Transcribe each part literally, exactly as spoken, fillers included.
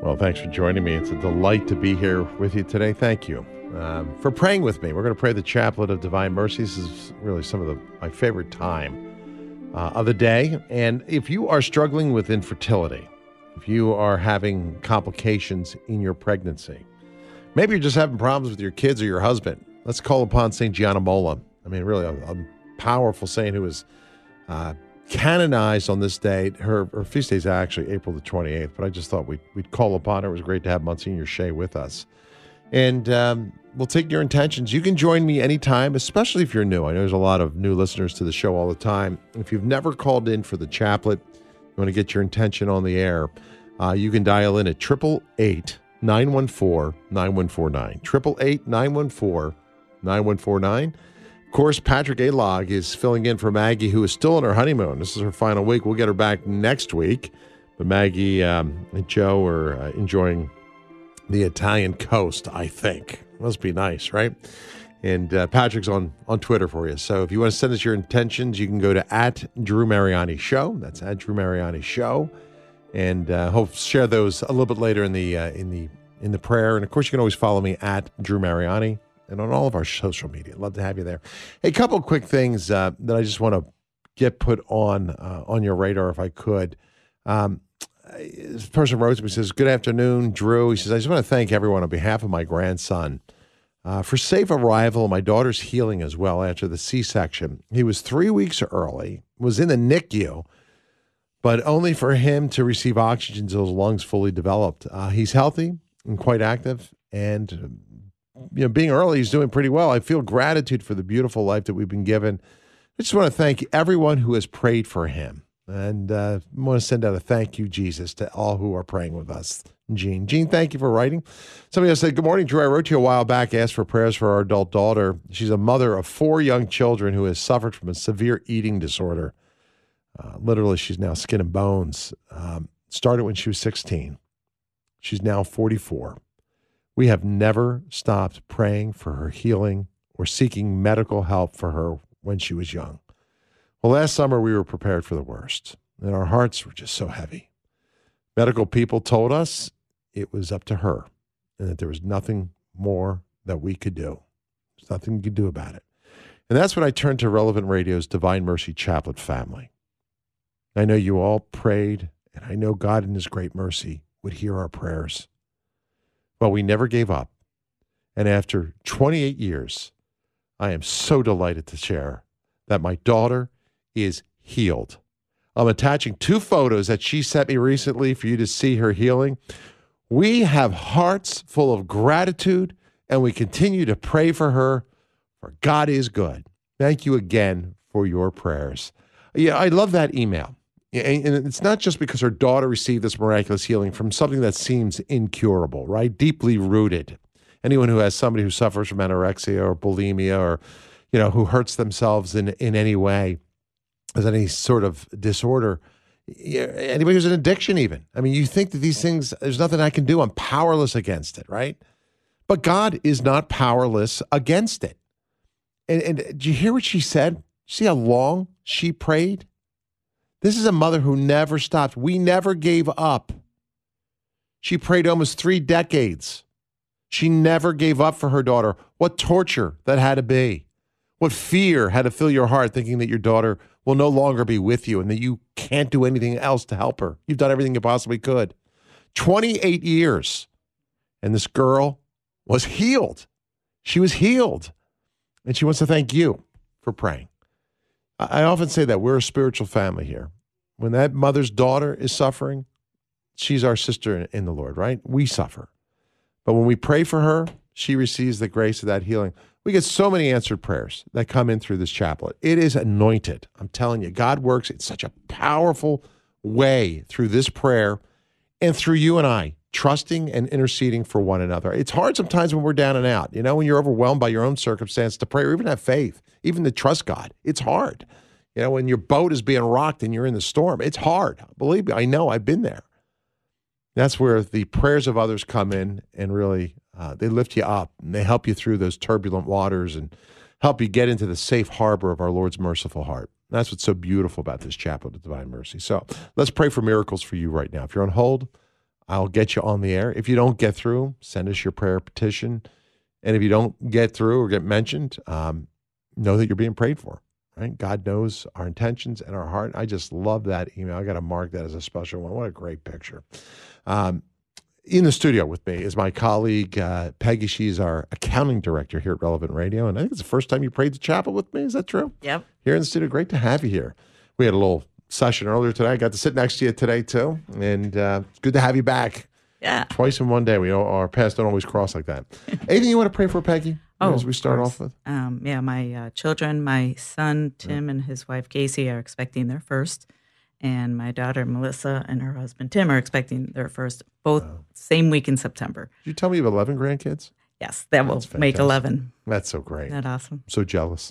Well, thanks for joining me. It's a delight to be here with you today. Thank you um, for praying with me. We're going to pray the Chaplet of Divine Mercy. This is really some of the, my favorite time uh, of the day. And if you are struggling with infertility, if you are having complications in your pregnancy, maybe you're just having problems with your kids or your husband, let's call upon Saint Gianna Molla. I mean, really a, a powerful saint who was uh, canonized on this date. Her, her feast day is actually April the twenty-eighth, but I just thought we'd, we'd call upon her. It was great to have Monsignor Shea with us. And um, we'll take your intentions. You can join me anytime, especially if you're new. I know there's a lot of new listeners to the show all the time. If you've never called in for the chaplet, you want to get your intention on the air, uh, you can dial in at eight eight eight, nine one four, nine one four nine. eight eight eight, nine one four, nine one four nine. Of course, Patrick Alog is filling in for Maggie, who is still on her honeymoon. This is her final week. We'll get her back next week. But Maggie um, and Joe are uh, enjoying the Italian coast, I think. Must be nice, right? And uh, Patrick's on, on Twitter for you. So if you want to send us your intentions, you can go to at Drew Mariani Show. That's at Drew Mariani Show. And uh, hope share those a little bit later in the uh, in the in the prayer. And of course, you can always follow me at Drew Mariani and on all of our social media. Love to have you there. A couple of quick things uh, that I just want to get put on uh, on your radar, if I could. Um, this person wrote to me, says, "Good afternoon, Drew." He says, "I just want to thank everyone on behalf of my grandson uh, for safe arrival and my daughter's healing as well after the C-section. He was three weeks early, was in the N I C U, but only for him to receive oxygen until his lungs fully developed. Uh, he's healthy and quite active, and you know, being early, he's doing pretty well. I feel gratitude for the beautiful life that we've been given. I just want to thank everyone who has prayed for him, and uh, I want to send out a thank you, Jesus, to all who are praying with us." Gene, Gene, thank you for writing. Somebody else said, "Good morning, Drew. I wrote to you a while back, asked for prayers for our adult daughter. She's a mother of four young children who has suffered from a severe eating disorder. Uh, literally, she's now skin and bones. Um, started when she was sixteen. She's now forty-four. We have never stopped praying for her healing or seeking medical help for her when she was young. Well, last summer we were prepared for the worst, and our hearts were just so heavy. Medical people told us it was up to her and that there was nothing more that we could do. There's nothing we could do about it. And that's when I turned to Relevant Radio's Divine Mercy Chaplet family. I know you all prayed, and I know God in his great mercy would hear our prayers. Well, we never gave up. And after twenty-eight years, I am so delighted to share that my daughter is healed. I'm attaching two photos that she sent me recently for you to see her healing. We have hearts full of gratitude, and we continue to pray for her, for God is good. Thank you again for your prayers. Yeah, I love that email. And it's not just because her daughter received this miraculous healing from something that seems incurable, right? Deeply rooted. Anyone who has somebody who suffers from anorexia or bulimia or, you know, who hurts themselves in, in any way, has any sort of disorder, anybody who's an addiction even. I mean, you think that these things, there's nothing I can do. I'm powerless against it, right? But God is not powerless against it. And, and did you hear what she said? See how long she prayed? This is a mother who never stopped. We never gave up. She prayed almost three decades. She never gave up for her daughter. What torture that had to be. What fear had to fill your heart thinking that your daughter will no longer be with you and that you can't do anything else to help her. You've done everything you possibly could. twenty-eight years. And this girl was healed. She was healed. And she wants to thank you for praying. I often say that we're a spiritual family here. When that mother's daughter is suffering, she's our sister in the Lord, right? We suffer. But when we pray for her, she receives the grace of that healing. We get so many answered prayers that come in through this chaplet. It is anointed. I'm telling you, God works in such a powerful way through this prayer and through you and I, trusting and interceding for one another. It's hard sometimes when we're down and out, you know, when you're overwhelmed by your own circumstance to pray or even have faith, even to trust God. It's hard. You know, when your boat is being rocked and you're in the storm, it's hard. Believe me, I know, I've been there. That's where the prayers of others come in and really, uh, they lift you up and they help you through those turbulent waters and help you get into the safe harbor of our Lord's merciful heart. That's what's so beautiful about this chaplet of Divine Mercy. So let's pray for miracles for you right now. If you're on hold, I'll get you on the air. If you don't get through, send us your prayer petition. And if you don't get through or get mentioned, um, know that you're being prayed for, right? God knows our intentions and our heart. I just love that email. I got to mark that as a special one. What a great picture. Um, in the studio with me is my colleague, uh, Peggy. She's our accounting director here at Relevant Radio. And I think it's the first time you prayed the chapel with me. Is that true? Yep. Here in the studio. Great to have you here. We had a little session earlier today. I got to sit next to you today, too. And uh, it's good to have you back. Yeah. Twice in one day. We don't, our paths don't always cross like that. Anything you want to pray for, Peggy? Oh, as we start off with? Um, yeah, my uh, children, my son, Tim, yeah. and his wife, Casey, are expecting their first. And my daughter, Melissa, and her husband, Tim, are expecting their first, both wow. same week in September. Did you tell me you have eleven grandkids? Yes, that will make eleven. That's so great. Isn't that awesome? I'm so jealous.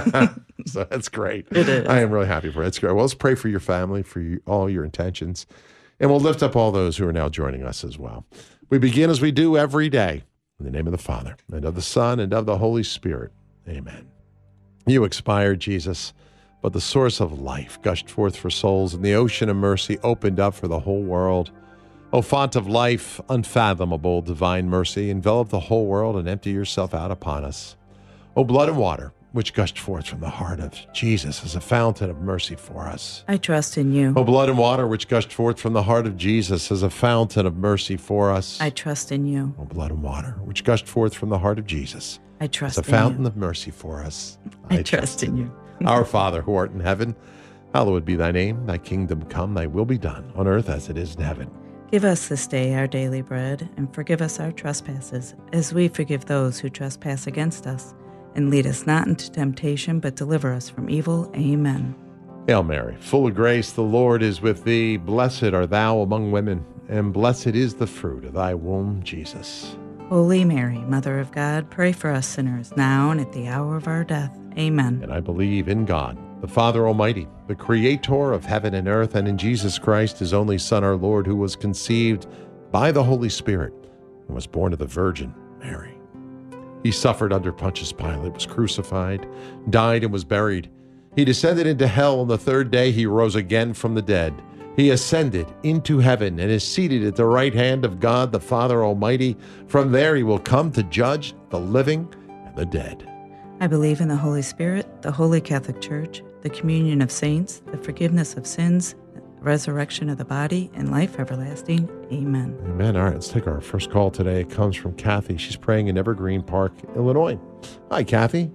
So that's great. It is. I am really happy for it. It's great. Well, let's pray for your family, for you, all your intentions. And we'll lift up all those who are now joining us as well. We begin as we do every day. In the name of the Father, and of the Son, and of the Holy Spirit. Amen. You expired, Jesus, but the source of life gushed forth for souls, and the ocean of mercy opened up for the whole world. O font of life, unfathomable divine mercy, envelop the whole world and empty yourself out upon us. O blood and water, which gushed forth from the heart of Jesus as a fountain of mercy for us. I trust in you. O blood and water, which gushed forth from the heart of Jesus as a fountain of mercy for us. I trust in you. O blood and water, which gushed forth from the heart of Jesus I trust as a in fountain you. of mercy for us. I, I trust in you. Our Father, who art in heaven, hallowed be thy name. Thy kingdom come, thy will be done, on earth as it is in heaven. Give us this day our daily bread, and forgive us our trespasses, as we forgive those who trespass against us. And lead us not into temptation, but deliver us from evil. Amen. Hail Mary, full of grace, the Lord is with thee. Blessed art thou among women, and blessed is the fruit of thy womb, Jesus. Holy Mary, Mother of God, pray for us sinners, now and at the hour of our death. Amen. And I believe in God, the Father Almighty, the Creator of heaven and earth, and in Jesus Christ, his only Son, our Lord, who was conceived by the Holy Spirit and was born of the Virgin Mary. He suffered under Pontius Pilate, was crucified, died, and was buried. He descended into hell. On the third day, he rose again from the dead. He ascended into heaven and is seated at the right hand of God, the Father Almighty. From there, he will come to judge the living and the dead. I believe in the Holy Spirit, the Holy Catholic Church, the communion of saints, the forgiveness of sins, resurrection of the body, and life everlasting. Amen. Amen. All right, let's take our first call today. It comes from Kathy. She's praying in Evergreen Park, Illinois. Hi, Kathy.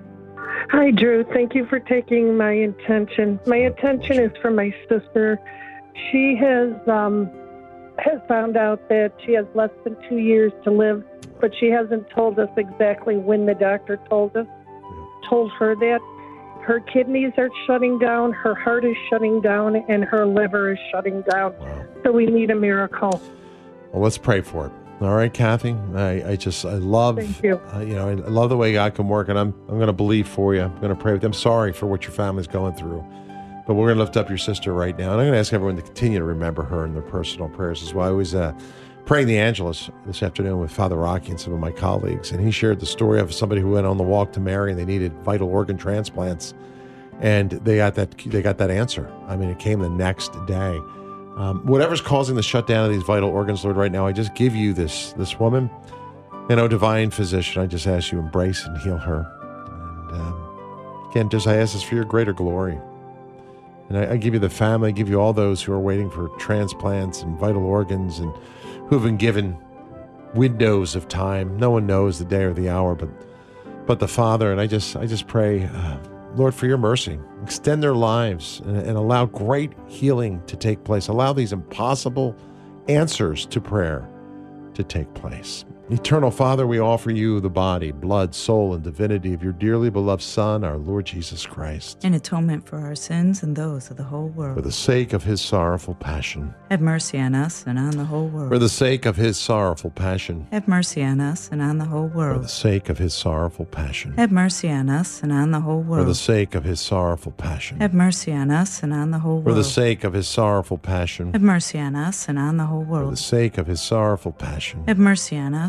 Hi, Drew. Thank you for taking my intention. My intention is for my sister. She has um, has found out that she has less than two years to live, but she hasn't told us exactly when the doctor told us, yeah. told her that. Her kidneys are shutting down, her heart is shutting down, and her liver is shutting down. Wow. So we need a miracle. Well, let's pray for it. All right, Kathy. I, I just I love Thank you. Uh, you know I, I love the way God can work, and I'm I'm going to believe for you. I'm going to pray with you. I'm sorry for what your family's going through, but we're going to lift up your sister right now, and I'm going to ask everyone to continue to remember her in their personal prayers as well. I was uh, praying the Angelus this afternoon with Father Rocky and some of my colleagues, and he shared the story of somebody who went on the walk to Mary, and they needed vital organ transplants, and they got that they got that answer. I mean, it came the next day. Um, whatever's causing the shutdown of these vital organs, Lord, right now, I just give you this this woman, and oh, divine physician, I just ask you embrace and heal her. And um, again, just I ask this for your greater glory. And I, I give you the family, I give you all those who are waiting for transplants and vital organs and who have been given windows of time. No one knows the day or the hour, but but the Father. And I just I just pray, uh, Lord, for your mercy. Extend their lives and, and allow great healing to take place. Allow these impossible answers to prayer to take place. Eternal Father, we offer you the body, blood, soul, and divinity of your dearly beloved Son, our Lord Jesus Christ. In atonement for our sins and those of the whole world. For the sake of his sorrowful passion. Have mercy on us and on the whole world. For the sake of his sorrowful passion. Have mercy on us and on the whole world. For the sake of his sorrowful passion. Have mercy on us and on the whole world. For the sake of his sorrowful passion. Have mercy on us and on the whole world. For the sake of his sorrowful passion. Have mercy on us and on the whole world. For the sake of his sorrowful passion. Have mercy on us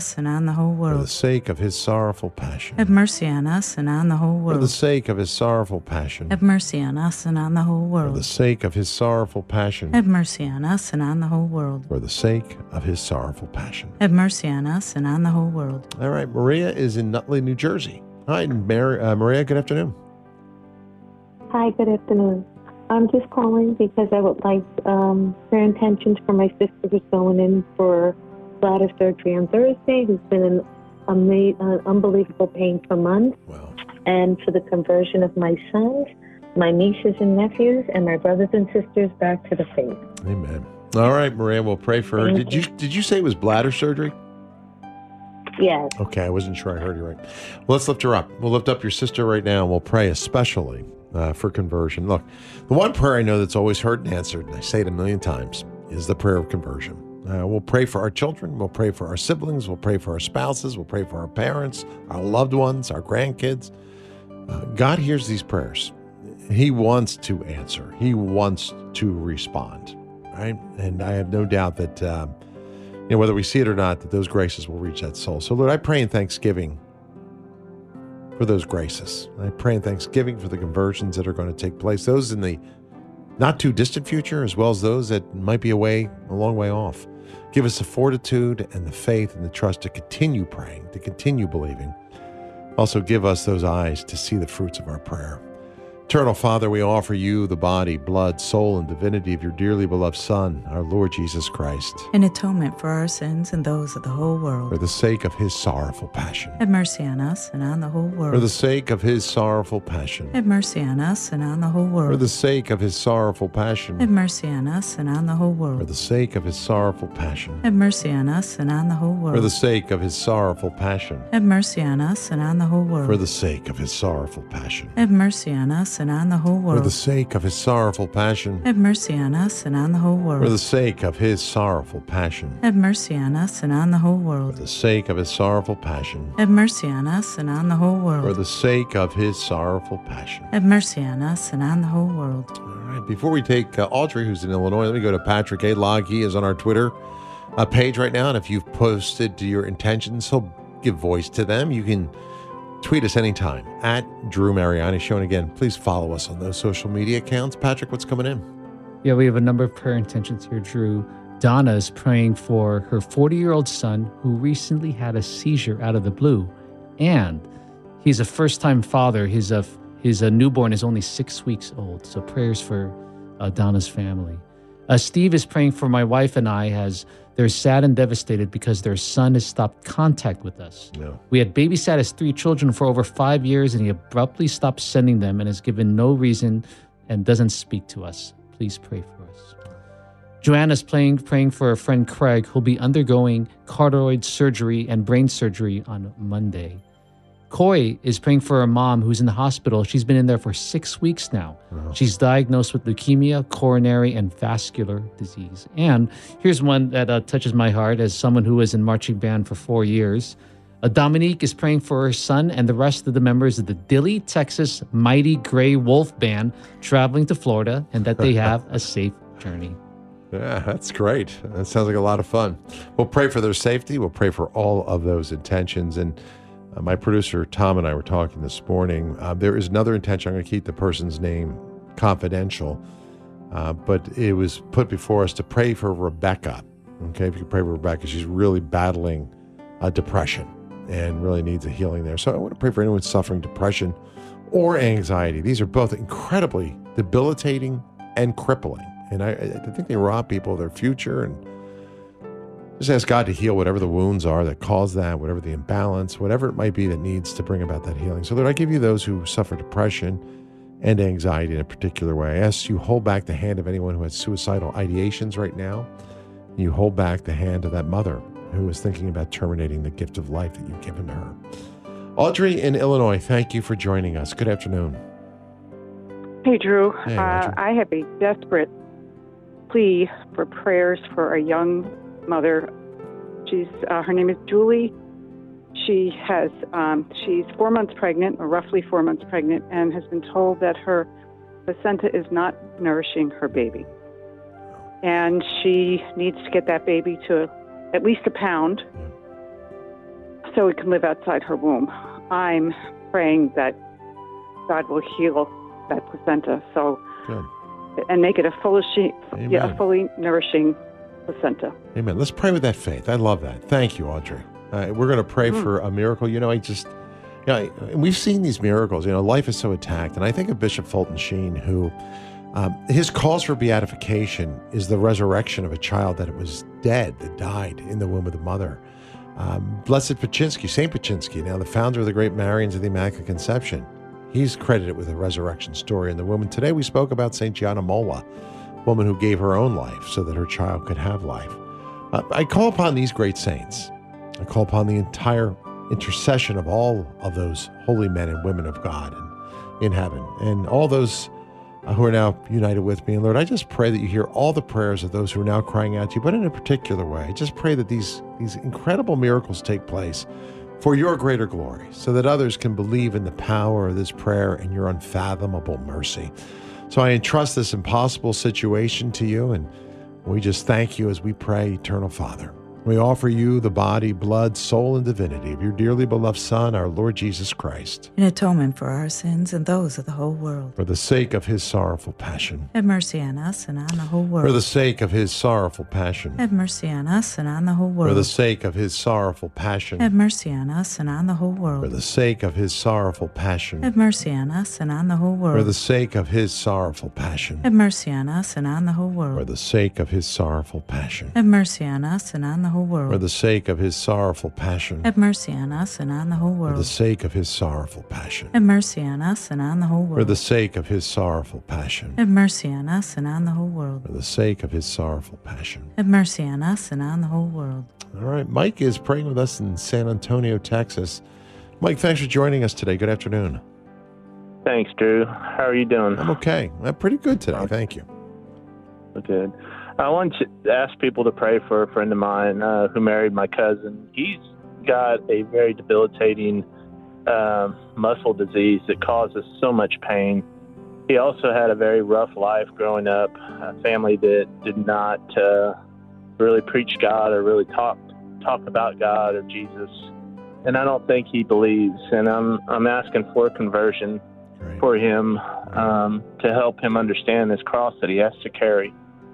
us and on the whole For the world. sake of his sorrowful passion. Have mercy on us and on the whole For the world. sake of his sorrowful passion. Have mercy on us and on the whole For the world. sake of his sorrowful passion. Have mercy on us and on the whole world. For the sake of his sorrowful passion. Have mercy on us and on the whole world. All right, Maria is in Nutley, New Jersey. Hi, Mar- uh, Maria, good afternoon. Hi, good afternoon. I'm just calling because I would like um, prayer intentions for my sister who's going in for bladder surgery on Thursday, who's been in ama- uh, unbelievable pain for months, Well, and for the conversion of my sons, my nieces and nephews, and my brothers and sisters back to the faith. amen. All right, Maria, we'll pray for her. Thank Did you did you say it was bladder surgery? Yes. Okay, I wasn't sure I heard you right. Well, let's lift her up. We'll lift up your sister right now, and we'll pray especially uh, for conversion. Look, the one prayer I know that's always heard and answered, and I say it a million times, is the prayer of conversion. Uh, we'll pray for our children. We'll pray for our siblings. We'll pray for our spouses. We'll pray for our parents, our loved ones, our grandkids. Uh, God hears these prayers. He wants to answer. He wants to respond, right? And I have no doubt that, um, you know, whether we see it or not, that those graces will reach that soul. So, Lord, I pray in thanksgiving for those graces. I pray in thanksgiving for the conversions that are going to take place, those in the not too distant future, as well as those that might be away, a long way off. Give us the fortitude and the faith and the trust to continue praying, to continue believing. Also, give us those eyes to see the fruits of our prayer. Eternal Father, we offer you the body, blood, soul, and divinity of your dearly beloved Son, our Lord Jesus Christ, An atonement for our sins and those of the whole world. for the sake of his sorrowful passion. Have mercy on us and on the whole world. For the sake of his sorrowful passion. Have mercy on us and on the whole For world. the sake of his sorrowful passion. Have mercy on us and on the whole For world. the sake of his sorrowful passion. Have mercy on us and on the whole For world. the sake of his sorrowful passion. Have mercy on us and on the whole world. For the sake of his sorrowful passion. Have mercy on us and on the whole For world. the sake of his sorrowful passion. Have mercy on us and on the whole For world. the sake of his sorrowful passion. Have mercy on us and on the whole For world. the sake of his sorrowful passion. Have mercy on us and on the whole For world. the sake of his sorrowful passion. Have mercy on us and on the whole world. All right. Before we take uh, Audrey, who's in Illinois, let me go to Patrick A. Log. He is on our Twitter uh, page right now. And if you've posted your intentions, he'll give voice to them. You can tweet us anytime at Drew Mariani Show. And again, please follow us on those social media accounts. Patrick, what's coming in? Yeah, we have a number of prayer intentions here, Drew. Donna is praying for her forty-year-old son who recently had a seizure out of the blue. And he's a first-time father. His, uh, his uh, newborn is only six weeks old. So prayers for uh, Donna's family. Uh, Steve is praying for my wife and I as they're sad and devastated because their son has stopped contact with us. No. We had babysat his three children for over five years, and he abruptly stopped sending them and has given no reason and doesn't speak to us. Please pray for us. Joanna's praying, praying for her friend Craig, who'll be undergoing carotid surgery and brain surgery on Monday. Coy is praying for her mom who's in the hospital. She's been in there for six weeks now. Oh. She's diagnosed with leukemia, coronary, and vascular disease. And here's one that uh, touches my heart as someone who was in marching band for four years. Uh, Dominique is praying for her son and the rest of the members of the Dilley, Texas Mighty Gray Wolf Band traveling to Florida, and that they have a safe journey. Yeah, that's great. That sounds like a lot of fun. We'll pray for their safety. We'll pray for all of those intentions. And uh, my producer, Tom, and I were talking this morning. Uh, there is another intention. I'm going to keep the person's name confidential, uh, but it was put before us to pray for Rebecca. Okay, if you could pray for Rebecca, she's really battling uh, depression and really needs a healing there. So I want to pray for anyone suffering depression or anxiety. These are both incredibly debilitating and crippling. And I, I think they rob people of their future, and just ask God to heal whatever the wounds are that cause that, whatever the imbalance, whatever it might be that needs to bring about that healing. So Lord, I give you those who suffer depression and anxiety in a particular way. I ask you hold back the hand of anyone who has suicidal ideations right now. You hold back the hand of that mother who is thinking about terminating the gift of life that you've given to her. Audrey in Illinois, thank you for joining us. Good afternoon. Hey, Drew. Hey, uh, Audrey. I have a desperate plea for prayers for a young mother. She's uh, her name is Julie. She has um, she's four months pregnant, or roughly four months pregnant, and has been told that her placenta is not nourishing her baby, and she needs to get that baby to at least a pound. so we can live outside her womb. I'm praying that God will heal that placenta, so Good. and make it a fully, Amen. yeah, a fully nourishing placenta. Amen. Let's pray with that faith. I love that. Thank you, Audrey. Uh, we're going to pray Mm. for a miracle. You know, I just, you know, I, and we've seen these miracles. You know, life is so attacked. And I think of Bishop Fulton Sheen, who um, his cause for beatification is the resurrection of a child that it was dead, that died in the womb of the mother. Um, Blessed Paczynski, Saint Paczynski, now the founder of the Great Marians of the Immaculate Conception, he's credited with a resurrection story in the womb. And today we spoke about Saint Gianna Molla, a woman who gave her own life so that her child could have life. Uh, I call upon these great saints. I call upon the entire intercession of all of those holy men and women of God in, in heaven, and all those uh, who are now united with me. And Lord, I just pray that you hear all the prayers of those who are now crying out to you, but in a particular way. I just pray that these, these incredible miracles take place for your greater glory, so that others can believe in the power of this prayer and your unfathomable mercy. So I entrust this impossible situation to you, and we just thank you as we pray, Eternal Father. We offer you the body, blood, soul, and divinity of your dearly beloved Son, our Lord Jesus Christ, In atonement for our sins and those of the whole world. for the sake of his sorrowful passion. Have mercy on us and on the whole world. For the sake of his sorrowful passion. Have mercy on us and on the whole world. For the sake of his sorrowful passion. Have mercy on us and on the whole world. For the sake of his sorrowful passion. Have mercy on us and on the whole world. For the sake of his sorrowful passion. Have mercy on us and on the whole world. For the sake of his sorrowful passion. Have mercy on us and on the whole world. For the sake of his sorrowful passion. Have mercy on us and on the whole For the world. sake of his sorrowful passion. Have mercy on us and on the whole For world. the sake of his sorrowful passion. Have mercy on us and on the whole world. For the sake of his sorrowful passion. Have mercy on us and on the whole world. All right. Mike is praying with us in San Antonio, Texas. Mike, thanks for joining us today. Good afternoon. Thanks, Drew. How are you doing? I'm okay. I'm pretty good today. Thank you. Good. I want to ask people to pray for a friend of mine uh, who married my cousin. He's got a very debilitating uh, muscle disease that causes so much pain. He also had a very rough life growing up, a family that did not uh, really preach God or really talk talk about God or Jesus. And I don't think he believes. And I'm I'm asking for a conversion Great. for him um, to help him understand this cross that he has to carry.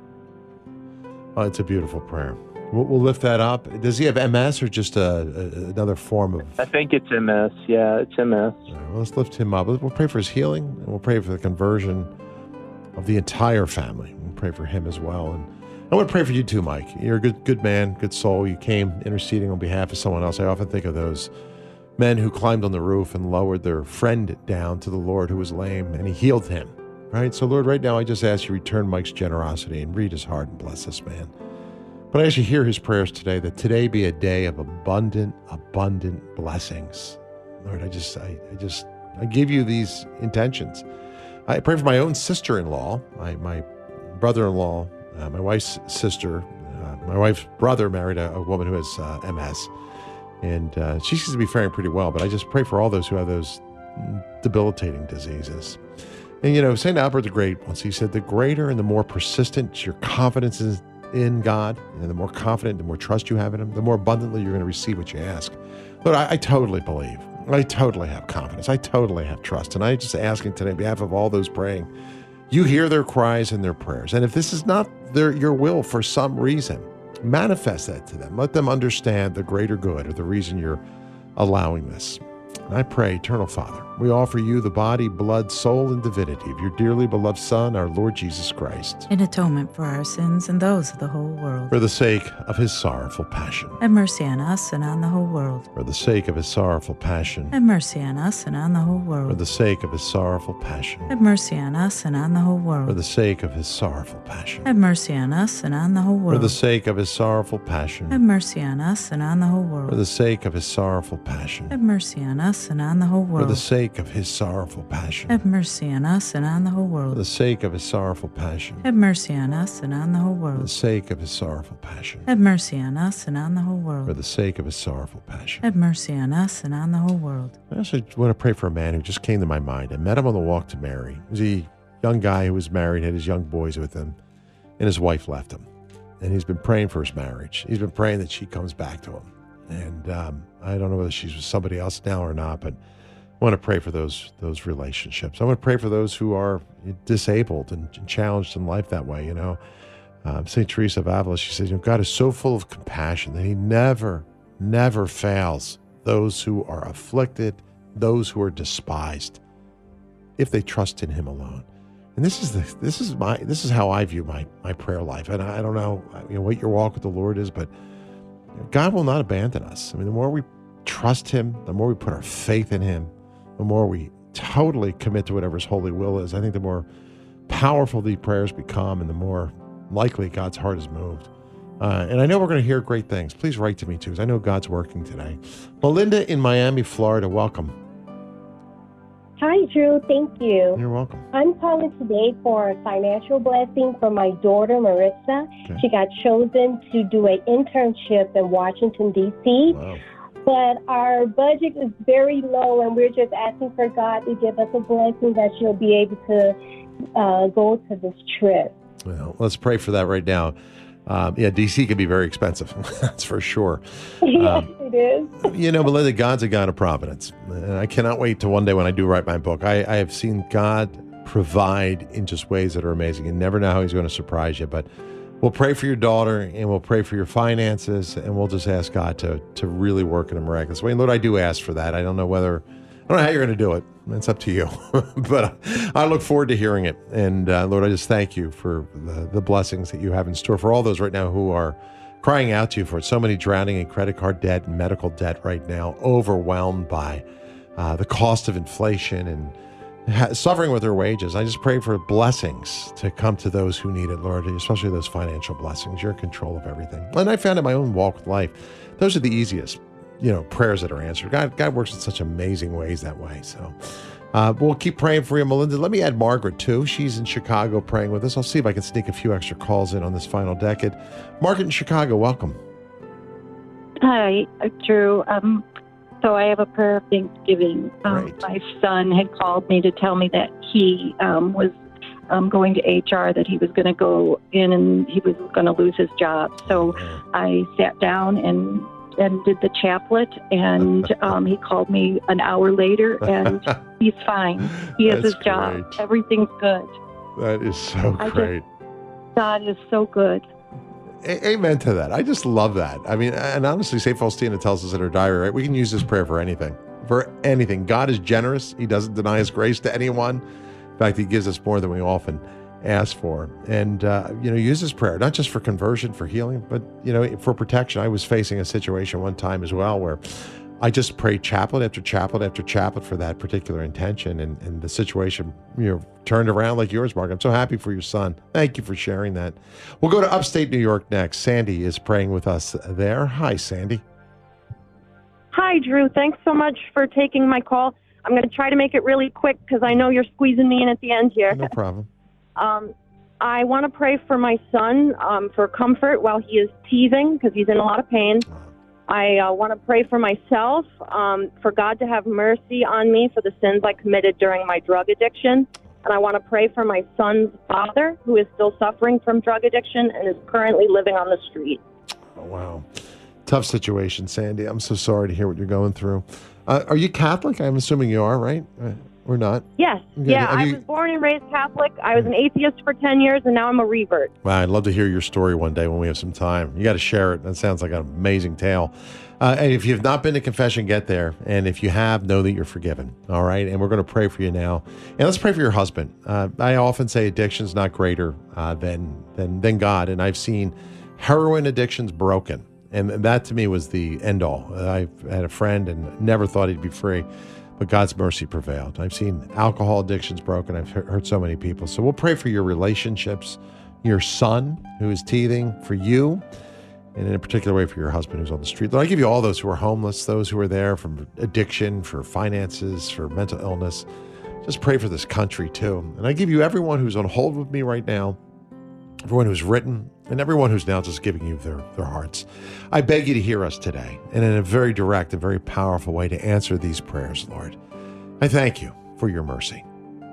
Oh, it's a beautiful prayer. We'll, we'll lift that up. Does he have M S or just a, a, another form of? I think it's M S. Yeah, it's M S. All right, well, let's lift him up. We'll pray for his healing, and we'll pray for the conversion of the entire family. We'll pray for him as well. And I want to pray for you too, Mike. You're a good, good man, good soul. You came interceding on behalf of someone else. I often think of those men who climbed on the roof and lowered their friend down to the Lord who was lame, and he healed him. Right? So, Lord, right now I just ask you return Mike's generosity and read his heart and bless this man. But I actually hear his prayers today, that today be a day of abundant, abundant blessings. Lord, I just, I, I just, I give you these intentions. I pray for my own sister-in-law, my, my brother-in-law, uh, my wife's sister. Uh, my wife's brother married a, a woman who has uh, M S, and uh, she seems to be faring pretty well. But I just pray for all those who have those debilitating diseases. And, you know, Saint Albert the Great once, he said, the greater and the more persistent your confidence is in God, and the more confident, the more trust you have in him, the more abundantly you're going to receive what you ask. Lord, I, I totally believe. I totally have confidence. I totally have trust. And I'm just asking today on behalf of all those praying, you hear their cries and their prayers. And if this is not their your will for some reason, manifest that to them. Let them understand the greater good or the reason you're allowing this. And I pray, Eternal Father, we offer you the body, blood, soul, and divinity of your dearly beloved Son, our Lord Jesus Christ, In atonement for our sins and those of the whole world. for the sake of his sorrowful passion. Have mercy on us and on the whole world. For the sake of his sorrowful passion. Have mercy on us and on the whole For world. the sake of his sorrowful passion. Have mercy on us and on the whole For world. the sake of his sorrowful passion. Have mercy on us and on the whole For world. the sake of his sorrowful passion. Have mercy on us and on the whole For world. the sake of his sorrowful passion. Have mercy on us and on the whole For the world. sake of his sorrowful passion. Have mercy on us and on the whole For the world. sake of his sorrowful passion. Have mercy on us and on the whole For the world. sake of his sorrowful passion. Have mercy on us and on the whole For world. the sake of his sorrowful passion. Have mercy on us and on the whole world. I also want to pray for a man who just came to my mind. I met him on the walk to Mary. He was a young guy who was married, had his young boys with him, and his wife left him. And he's been praying for his marriage. He's been praying that she comes back to him. And um, I don't know whether she's with somebody else now or not, but I want to pray for those those relationships. I want to pray for those who are disabled and challenged in life that way. You know, um, Saint Teresa of Avila, she says, you know, God is so full of compassion that he never, never fails those who are afflicted, those who are despised, if they trust in him alone. And this is the this is my this is how I view my my prayer life. And I, I don't know, you know what your walk with the Lord is, but God will not abandon us. I mean, the more we trust him, the more we put our faith in him, the more we totally commit to whatever his holy will is, I think the more powerful these prayers become and the more likely God's heart is moved. Uh, and I know we're going to hear great things. Please write to me too, because I know God's working today. Melinda in Miami, Florida, welcome. Hi, Drew. Thank you. You're welcome. I'm calling today for a financial blessing for my daughter, Marissa. Okay. She got chosen to do an internship in Washington, D C Wow. But our budget is very low, and we're just asking for God to give us a blessing that she'll be able to uh, go to this trip. Well, let's pray for that right now. Um, yeah, D C can be very expensive. That's for sure. Yes, Um, it is. You know, Melinda, God's a God of providence. And I cannot wait till one day when I do write my book. I, I have seen God provide in just ways that are amazing. You never know how he's going to surprise you. But we'll pray for your daughter and we'll pray for your finances and we'll just ask God to to really work in a miraculous way. And Lord, I do ask for that. I don't know whether, I don't know how you're going to do it. It's up to you. But I look forward to hearing it. And uh, Lord, I just thank you for the, the blessings that you have in store for all those right now who are crying out to you for it. So many drowning in credit card debt and medical debt right now, overwhelmed by uh, the cost of inflation and ha- suffering with their wages. I just pray for blessings to come to those who need it, Lord, especially those financial blessings. You're in control of everything. And I found in my own walk with life, those are the easiest, you know, prayers that are answered. God, God works in such amazing ways that way. So uh, we'll keep praying for you, Melinda. Let me add Margaret, too. She's in Chicago praying with us. I'll see if I can sneak a few extra calls in on this final decade. Margaret in Chicago, welcome. Hi, Drew. Um, so I have a prayer of thanksgiving. Um, Great. my son had called me to tell me that he um, was um, going to H R, that he was going to go in and he was going to lose his job. So I sat down and and did the chaplet, and um, he called me an hour later, and he's fine. He has That's his job. great. Everything's good. That is so I just- great. God is so good. A- Amen to that. I just love that. I mean, and honestly, Saint Faustina tells us in her diary, right? We can use this prayer for anything. For anything. God is generous. He doesn't deny his grace to anyone. In fact, he gives us more than we often ask for. And, uh, you know, use this prayer, not just for conversion, for healing, but, you know, for protection. I was facing a situation one time as well where I just prayed chaplet after chaplet after chaplet for that particular intention. And, and the situation, you know, turned around like yours, Mark. I'm so happy for your son. Thank you for sharing that. We'll go to upstate New York next. Sandy is praying with us there. Hi, Sandy. Hi, Drew. Thanks so much for taking my call. I'm going to try to make it really quick because I know you're squeezing me in at the end here. No problem. Um, I want to pray for my son um, for comfort while he is teething because he's in a lot of pain. I uh, want to pray for myself, um, for God to have mercy on me for the sins I committed during my drug addiction. And I want to pray for my son's father, who is still suffering from drug addiction and is currently living on the street. Oh, wow. Tough situation, Sandy. I'm so sorry to hear what you're going through. Uh, are you Catholic? I'm assuming you are, right? Uh, or not? Yes. Okay, Yeah, have I you- was born and raised Catholic. I was an atheist for ten years, and now I'm a revert. Wow, I'd love to hear your story one day when we have some time. You got to share it. That sounds like an amazing tale. Uh, and if you've not been to confession, get there. And if you have, know that you're forgiven. All right. And we're going to pray for you now. And let's pray for your husband. Uh, I often say addiction's not greater uh, than, than, than God. And I've seen heroin addictions broken. And that to me was the end all. I had a friend and never thought he'd be free, but God's mercy prevailed. I've seen alcohol addictions broken. I've heard so many people. So we'll pray for your relationships, your son who is teething, for you, and in a particular way for your husband who's on the street. Lord, I give you all those who are homeless, those who are there from addiction, for finances, for mental illness. Just pray for this country too. And I give you everyone who's on hold with me right now, everyone who's written, and everyone who's now just giving you their, their hearts. I beg you to hear us today, and in a very direct and very powerful way to answer these prayers, Lord. I thank you for your mercy.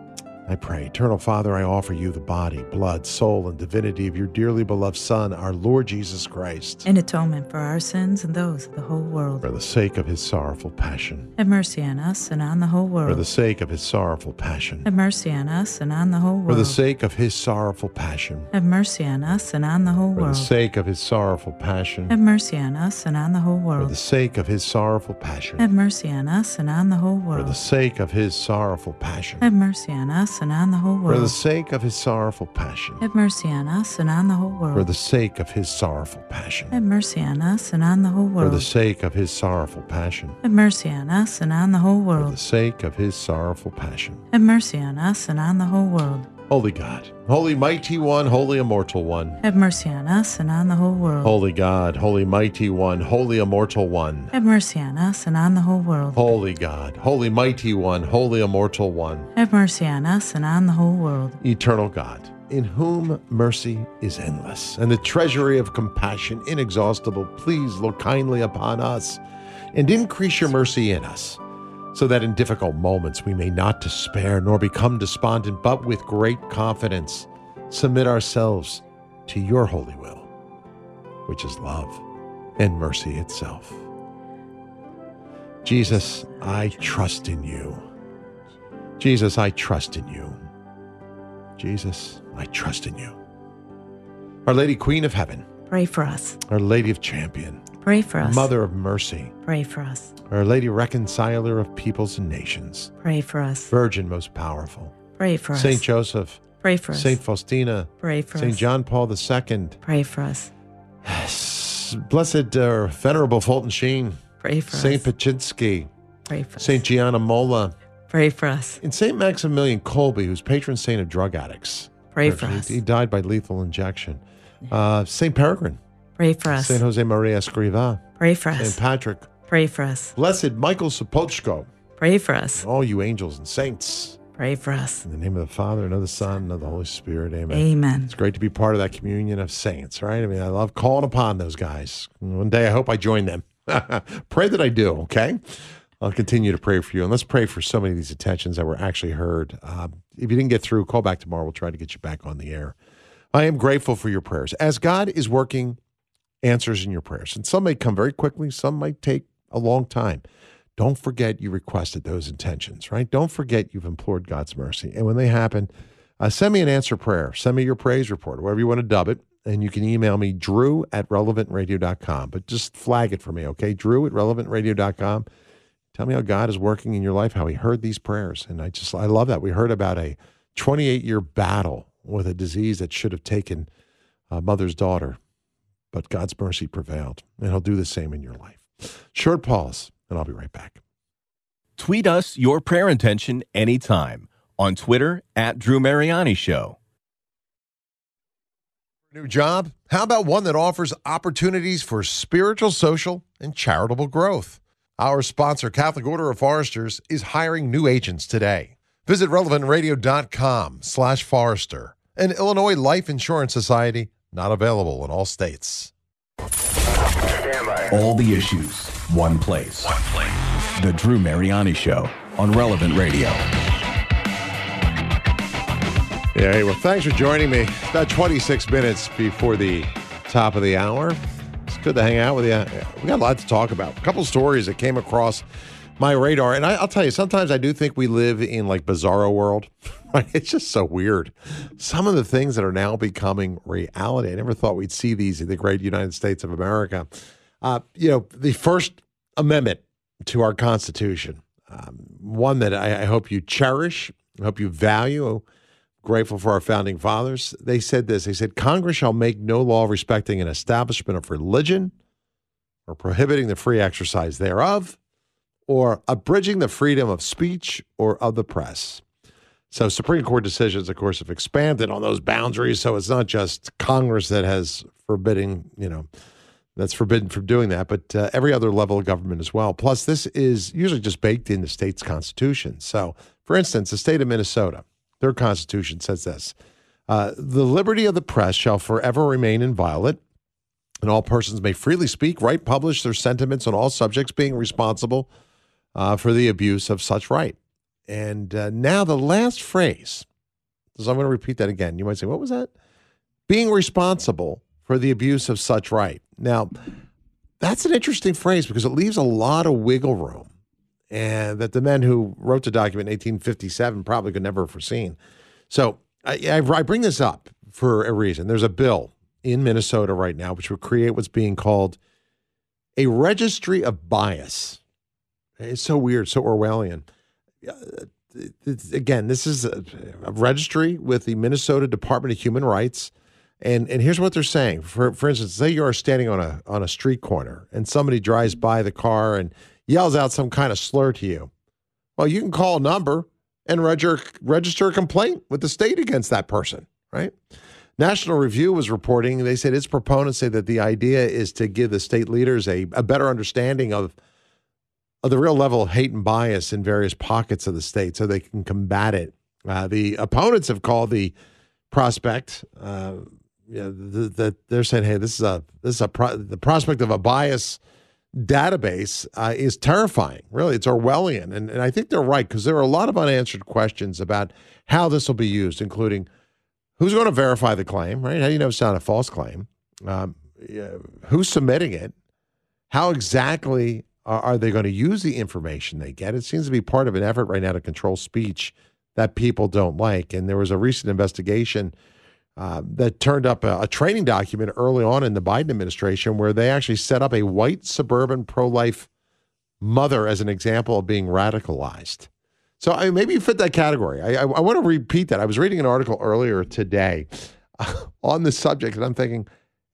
I pray. Eternal Father, I offer you the body, blood, soul, and divinity of your dearly beloved Son, our Lord Jesus Christ, in atonement for our sins and those of the whole world. for the sake of his sorrowful passion. Have mercy on us and on the whole world. For the sake of his sorrowful passion. Have mercy on us and on the whole world. For the sake of his sorrowful passion. Have mercy on us and on the whole For the world. sake of his sorrowful passion. Have mercy on us and on the whole For world. the sake of his sorrowful passion. Have mercy on us and on the whole For world. the sake of his sorrowful passion. Have mercy on us and on the whole world. For the sake of his sorrowful passion. Have mercy on us and on the whole world. For the sake of his sorrowful passion. Have mercy on us and on the whole For world. the sake of his sorrowful passion. Have mercy on us and on the whole For the world. sake of his sorrowful passion. Have mercy on us and on the whole world. Holy God, holy mighty one, holy immortal one. Have mercy on us and on the whole world. Holy God, holy mighty one, holy immortal one. Have mercy on us and on the whole world. Holy God, holy mighty one, holy immortal one. Have mercy on us and on the whole world. Eternal God, in whom mercy is endless, and the treasury of compassion inexhaustible, please look kindly upon us and increase your mercy in us, so that in difficult moments we may not despair nor become despondent, but with great confidence submit ourselves to your holy will, which is love and mercy itself. Jesus, I trust in you. Jesus, I trust in you. Jesus, I trust in you. Our Lady Queen of Heaven, Pray for us. Our Lady of Champion, Pray for us. Mother of Mercy, Pray for us. Our Lady Reconciler of Peoples and Nations, Pray for us. Virgin most powerful, Pray for us. Saint Joseph, Pray for us. Saint Faustina, Pray for Saint us. John Paul the Second, Pray for us. Blessed uh, Venerable Fulton Sheen, Pray for Saint us. Paczynski, Pray for us. Saint Gianna Molla, Pray for us. and Saint Maximilian Kolbe, who's patron saint of drug addicts. Pray for He- us. He died by lethal injection. Uh, Saint Peregrine, Pray for us. Saint Jose Maria Escrivá, Pray for Saint us. Patrick, Pray for us. Blessed Michael Sapochko, Pray for us. all you angels and saints. Pray for us. In the name of the Father, and of the Son, and of the Holy Spirit, amen. Amen. It's great to be part of that communion of saints, right? I mean, I love calling upon those guys. One day I hope I join them. Pray that I do, okay? I'll continue to pray for you. And let's pray for so many of these attentions that were actually heard. Uh, if you didn't get through, call back tomorrow. We'll try to get you back on the air. I am grateful for your prayers. As God is working answers in your prayers, and some may come very quickly, some might take a long time. Don't forget you requested those intentions, right? Don't forget you've implored God's mercy. And when they happen, uh, send me an answer prayer. Send me your praise report, whatever you want to dub it. And you can email me, drew at relevant radio dot com. But just flag it for me, okay? Drew at relevant radio dot com. Tell me how God is working in your life, how he heard these prayers. And I just, I love that. We heard about a twenty-eight year battle with a disease that should have taken a mother's daughter, but God's mercy prevailed. And he'll do the same in your life. Short pause, and I'll be right back. Tweet us your prayer intention anytime on Twitter at Drew Mariani Show. New job? How about one that offers opportunities for spiritual, social, and charitable growth? Our sponsor, Catholic Order of Foresters, is hiring new agents today. Visit relevant radio dot com slash forester. An Illinois Life Insurance Society, not available in all states. All the issues, one place. One place. The Drew Mariani Show on Relevant Radio. Yeah, hey, well, thanks for joining me. It's about twenty-six minutes before the top of the hour. It's good to hang out with you. We got a lot to talk about. A couple stories that came across my radar. And I, I'll tell you, sometimes I do think we live in like bizarro world. Right? It's just so weird. Some of the things that are now becoming reality. I never thought we'd see these in the great United States of America. Uh, you know, the First Amendment to our Constitution, um, one that I, I hope you cherish, I hope you value. Grateful for our founding fathers. They said this. They said, Congress shall make no law respecting an establishment of religion or prohibiting the free exercise thereof or abridging the freedom of speech or of the press. So Supreme Court decisions, of course, have expanded on those boundaries. So it's not just Congress that has forbidding, you know, that's forbidden from doing that, but uh, every other level of government as well. Plus, this is usually just baked in the state's constitution. So, for instance, the state of Minnesota, their constitution says this, uh, the liberty of the press shall forever remain inviolate, and all persons may freely speak, write, publish their sentiments on all subjects, being responsible uh, for the abuse of such right. And uh, now the last phrase So I'm going to repeat that again. You might say, what was that? Being responsible for the abuse of such right. Now, that's an interesting phrase because it leaves a lot of wiggle room, and that the men who wrote the document in eighteen fifty-seven probably could never have foreseen. So I, I, I bring this up for a reason. There's a bill in Minnesota right now which would create what's being called a registry of bias. It's so weird, so Orwellian. Uh, again, this is a, a registry with the Minnesota Department of Human Rights. And and here's what they're saying. For for instance, say you are standing on a on a street corner and somebody drives by the car and yells out some kind of slur to you. Well, you can call a number and register register a complaint with the state against that person, right? National Review was reporting, they said its proponents say that the idea is to give the state leaders a, a better understanding of, of the real level of hate and bias in various pockets of the state so they can combat it. Uh, the opponents have called the prospect, uh, you know, that the, they're saying, hey, this is a this is a pro- the prospect of a bias database uh, is terrifying. Really, it's Orwellian, and and I think they're right because there are a lot of unanswered questions about how this will be used, including who's going to verify the claim, right? How do you know it's not a false claim? Um, yeah, who's submitting it? How exactly are, are they going to use the information they get? It seems to be part of an effort right now to control speech that people don't like. And there was a recent investigation uh, that turned up a, a training document early on in the Biden administration where they actually set up a white suburban pro-life mother as an example of being radicalized. So I mean, maybe you fit that category. I, I, I want to repeat that. I was reading an article earlier today uh, on this subject, and I'm thinking,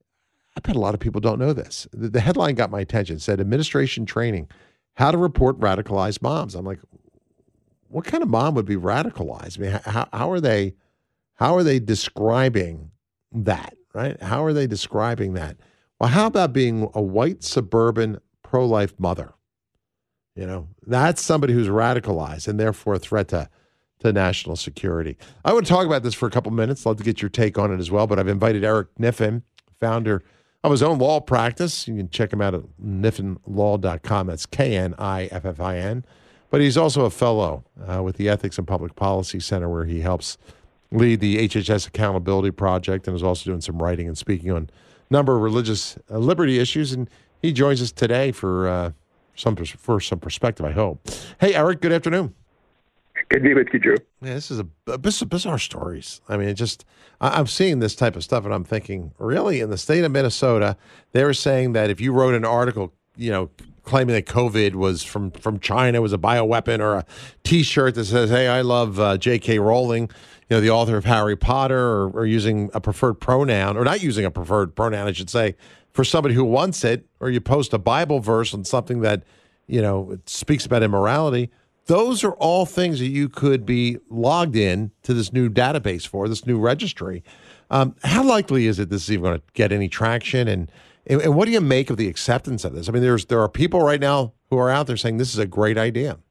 I bet a lot of people don't know this. The, the headline got my attention. It said, administration training, how to report radicalized moms. I'm like, what kind of mom would be radicalized? I mean, how, how are they, how are they describing that, right? How are they describing that? Well, how about being a white suburban pro-life mother? You know, that's somebody who's radicalized and therefore a threat to, to national security. I want to talk about this for a couple minutes. I'd love to get your take on it as well, but I've invited Eric Kniffin, founder of his own law practice. You can check him out at kniffin law dot com. That's K N I F F I N. But he's also a fellow uh, with the Ethics and Public Policy Center, where he helps lead the H H S Accountability Project and is also doing some writing and speaking on a number of religious uh, liberty issues. And he joins us today for uh, some for some perspective, I hope. Hey, Eric, good afternoon. Good to be with you, Drew. Yeah, this is a, a bizarre stories. I mean, it just I, I'm seeing this type of stuff, and I'm thinking, really, in the state of Minnesota, they were saying that if you wrote an article, you know, claiming that COVID was from, from China, was a bioweapon, or a T-shirt that says, hey, I love uh, J K Rowling, you know, the author of Harry Potter, or, or using a preferred pronoun, or not using a preferred pronoun, I should say, for somebody who wants it, or you post a Bible verse on something that, you know, speaks about immorality. Those are all things that you could be logged in to this new database for, this new registry. Um, how likely is it this is even going to get any traction? And, and and what do you make of the acceptance of this? I mean, there's there are people right now who are out there saying this is a great idea.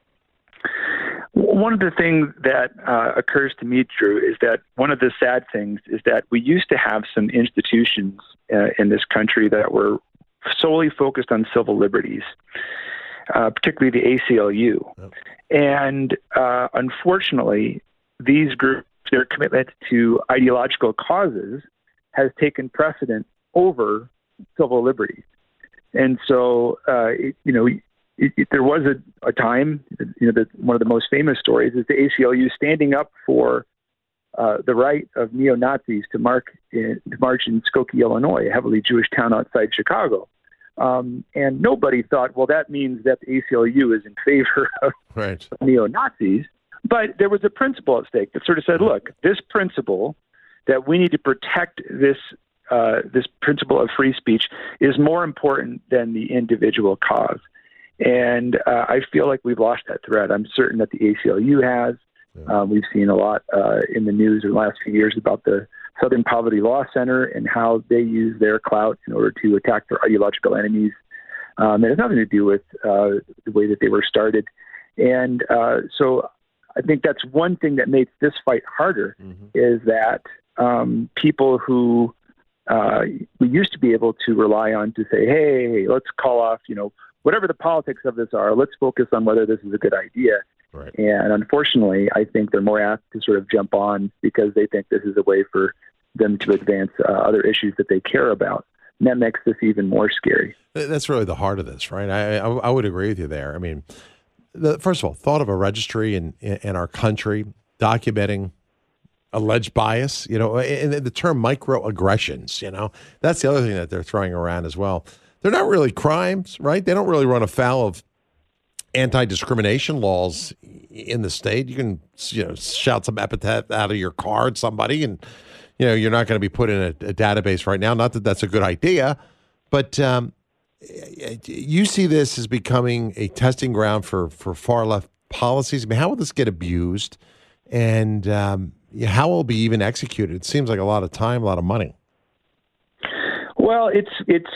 One of the things that uh, occurs to me, Drew, is that one of the sad things is that we used to have some institutions uh, in this country that were solely focused on civil liberties. Uh, particularly the A C L U. Yep. And uh, unfortunately, these groups, their commitment to ideological causes has taken precedent over civil liberties. And so, uh, it, you know, it, it, there was a, a time, you know, that one of the most famous stories is the A C L U standing up for uh, the right of neo-Nazis to, mark in, to march in Skokie, Illinois, a heavily Jewish town outside Chicago. Um, and nobody thought, well, that means that the A C L U is in favor of right. neo-Nazis. But there was a principle at stake that sort of said, look, this principle that we need to protect this uh, this principle of free speech is more important than the individual cause. And uh, I feel like we've lost that thread. I'm certain that the A C L U has. Yeah. Um, we've seen a lot uh, in the news in the last few years about the Southern Poverty Law Center and how they use their clout in order to attack their ideological enemies. Um, it has nothing to do with uh, the way that they were started. And uh, so I think that's one thing that makes this fight harder, mm-hmm. is that um, people who uh, we used to be able to rely on to say, hey, let's call off, you know, whatever the politics of this are, let's focus on whether this is a good idea. Right. And unfortunately, I think they're more apt to sort of jump on because they think this is a way for them to advance uh, other issues that they care about. And that makes this even more scary. That's really the heart of this, right? I, I, I would agree with you there. I mean, the, first of all, thought of a registry in, in our country documenting alleged bias, you know, and the term microaggressions, you know, that's the other thing that they're throwing around as well. They're not really crimes, right? They don't really run afoul of anti-discrimination laws in the state. You can, you know, shout some epithet out of your car at somebody and, you know, you're not going to be put in a, a database right now. Not that that's a good idea, but um, you see this as becoming a testing ground for, for far left policies. I mean, how will this get abused? And um, how will it be even executed? It seems like a lot of time, a lot of money. Well, it's it's.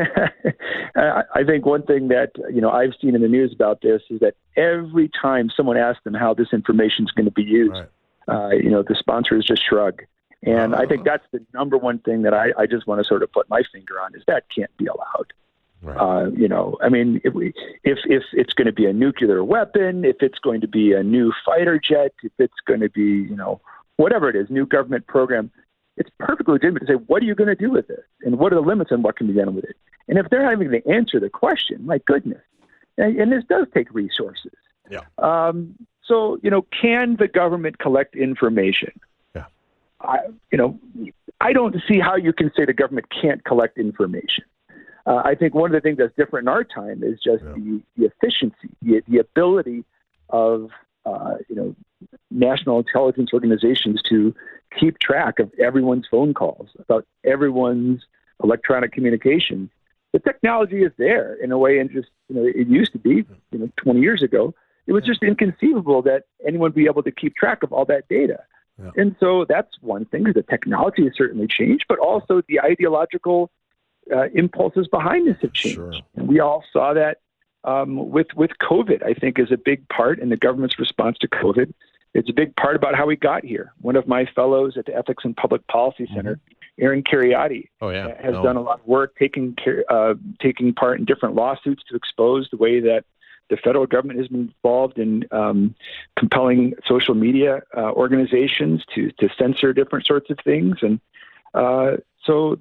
I think one thing that you know I've seen in the news about this is that every time someone asks them how this information is going to be used, right. uh, you know, the sponsors just shrug, and uh-huh. I think that's the number one thing that I, I just want to sort of put my finger on is that can't be allowed. Right. Uh, you know, I mean, if we if if it's going to be a nuclear weapon, if it's going to be a new fighter jet, if it's going to be you know whatever it is, new government program. It's perfectly legitimate to say, what are you going to do with this? And what are the limits on what can be done with it? And if they're having to answer the question, my goodness, and, and this does take resources. Yeah. Um, so, you know, can the government collect information? Yeah. I, you know, I don't see how you can say the government can't collect information. Uh, I think one of the things that's different in our time is just yeah. the, the efficiency, the, the ability of, uh, you know, national intelligence organizations to keep track of everyone's phone calls, about everyone's electronic communication. The technology is there in a way, and just you know, it used to be, you know, twenty years ago, it was just inconceivable that anyone would be able to keep track of all that data. Yeah. And so that's one thing. The technology has certainly changed, but also the ideological uh, impulses behind this have changed. Sure. And we all saw that um, with with COVID. I think is a big part in the government's response to COVID. It's a big part about how we got here. One of my fellows at the Ethics and Public Policy Center, mm-hmm. Aaron Cariotti, oh, yeah. has no. done a lot of work taking uh, taking part in different lawsuits to expose the way that the federal government has been involved in um, compelling social media uh, organizations to to censor different sorts of things. And uh, so,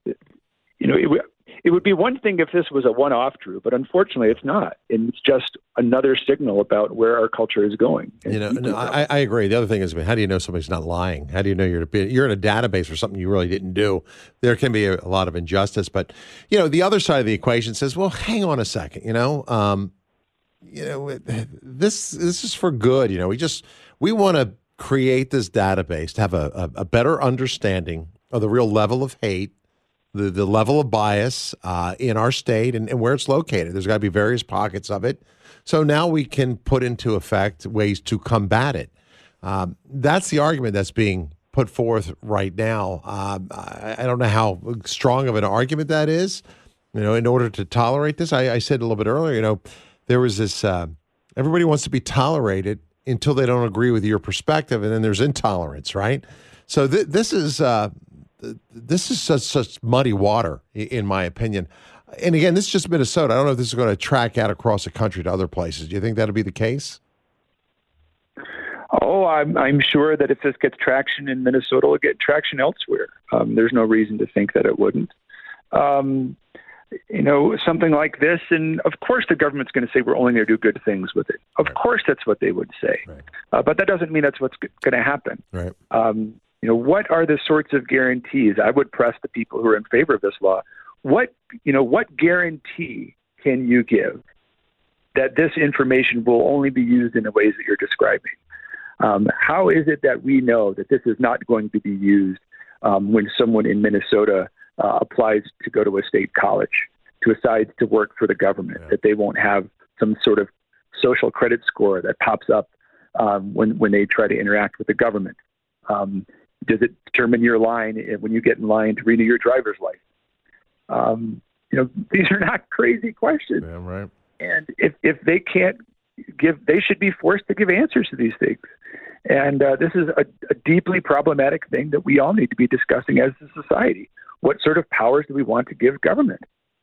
you know, it, it would be one thing if this was a one-off, Drew, but unfortunately it's not. And it's just another signal about where our culture is going. You know, no, I, I agree. The other thing is, I mean, how do you know somebody's not lying? How do you know you're you're in a database for something you really didn't do? There can be a, a lot of injustice. But, you know, the other side of the equation says, well, hang on a second, you know, um, you know, this this is for good. You know, we just we want to create this database to have a, a, a better understanding of the real level of hate, the, the level of bias uh, in our state and, and where it's located. There's got to be various pockets of it. So now we can put into effect ways to combat it. Um, that's the argument that's being put forth right now. Um, I, I don't know how strong of an argument that is, you know, in order to tolerate this. I, I said a little bit earlier, you know, there was this, uh, everybody wants to be tolerated until they don't agree with your perspective, and then there's intolerance, right? So th- this is... Uh, This is such, such muddy water, in my opinion. And again, this is just Minnesota. I don't know if this is going to track out across the country to other places. Do you think that'll be the case? Oh, I'm, I'm sure that if this gets traction in Minnesota, it'll get traction elsewhere. Um, there's no reason to think that it wouldn't. Um, you know, something like this, and of course the government's going to say we're only going to do good things with it. Of right. course that's what they would say. Right. Uh, but that doesn't mean that's what's going to happen. Right. Um, You know, what are the sorts of guarantees? I would press the people who are in favor of this law. What, you know, what guarantee can you give that this information will only be used in the ways that you're describing? Um, how is it that we know that this is not going to be used um, when someone in Minnesota uh, applies to go to a state college, to decides to work for the government, yeah. that they won't have some sort of social credit score that pops up um, when, when they try to interact with the government? Um, Does it determine your line when you get in line to renew your driver's license? Um, you know, these are not crazy questions. Yeah, right. And if, if they can't give, they should be forced to give answers to these things. And uh, this is a, a deeply problematic thing that we all need to be discussing as a society. What sort of powers do we want to give government?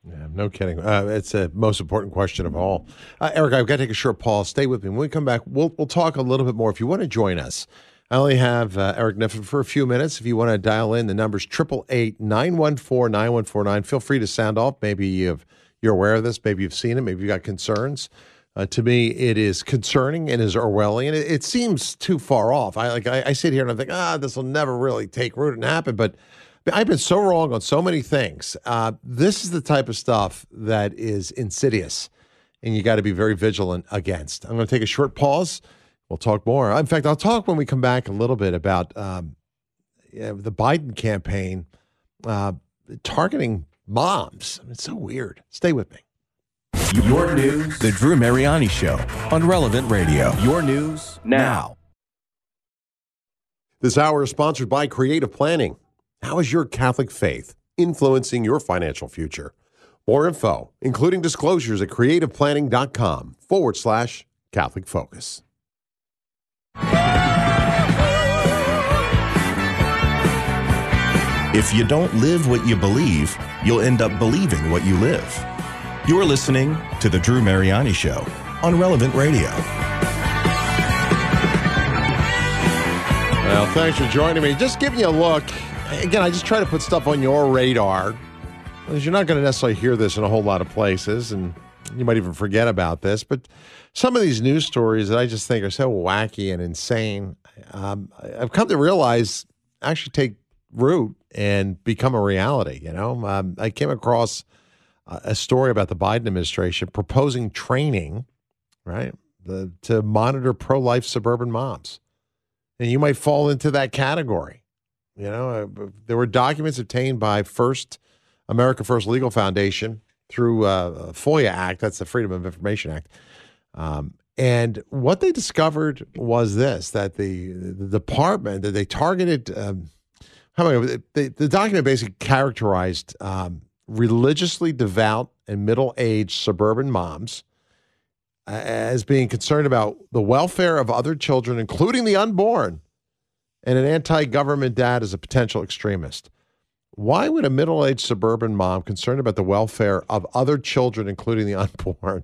Yeah, no kidding. Uh, it's the most important question of all. Uh, Eric, I've got to take a short pause. Stay with me. When we come back, we'll we'll talk a little bit more. If you want to join us, I only have uh, Eric Kniffen for a few minutes. If you want to dial in, the number's eight eight eight, nine one four, nine one four nine. Feel free to sound off. Maybe you've, you're aware of this. Maybe you've seen it. Maybe you've got concerns. Uh, to me, it is concerning and is Orwellian. It, it seems too far off. I like I, I sit here and I think, ah, this will never really take root and happen. But I've been so wrong on so many things. Uh, this is the type of stuff that is insidious, and you got to be very vigilant against. I'm going to take a short pause. We'll talk more. In fact, I'll talk when we come back a little bit about um, yeah, the Biden campaign uh, targeting moms. I mean, it's so weird. Stay with me. Your news. The Drew Mariani Show on Relevant Radio. Your news now. This hour is sponsored by Creative Planning. How is your Catholic faith influencing your financial future? More info, including disclosures at creativeplanning.com forward slash Catholic Focus. If you don't live what you believe, you'll end up believing what you live. You're listening to The Drew Mariani Show on Relevant Radio. Well, thanks for joining me. Just giving you a look. Again, I just try to put stuff on your radar, because you're not going to necessarily hear this in a whole lot of places, and you might even forget about this. But some of these news stories that I just think are so wacky and insane, um, I've come to realize actually take root and become a reality. You know, um, I came across a story about the Biden administration proposing training, right, the, to monitor pro-life suburban moms, and you might fall into that category. You know, uh, there were documents obtained by First America First Legal Foundation through uh, FOIA Act. That's the Freedom of Information Act. Um, and what they discovered was this, that the, the department, that they targeted, um, how am I, the, the document basically characterized um, religiously devout and middle-aged suburban moms uh, as being concerned about the welfare of other children, including the unborn, and an anti-government dad as a potential extremist. Why would a middle-aged suburban mom concerned about the welfare of other children, including the unborn,